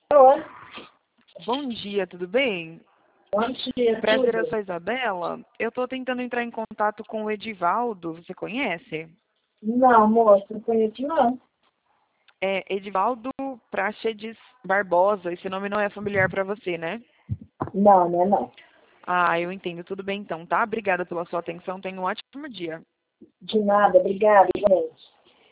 Oi, Bom dia, tudo bem? bom dia, Prazer, eu tudo? sou a Isabela. Eu estou tentando entrar em contato com o Edivaldo, você conhece? Não, moço, não conheço não. É Edivaldo Praxedes Barbosa, esse nome não é familiar para você, né? Não, né, não. Ah, eu entendo, tudo bem então, tá? Obrigada pela sua atenção, tenha um ótimo dia. De nada, obrigada, gente.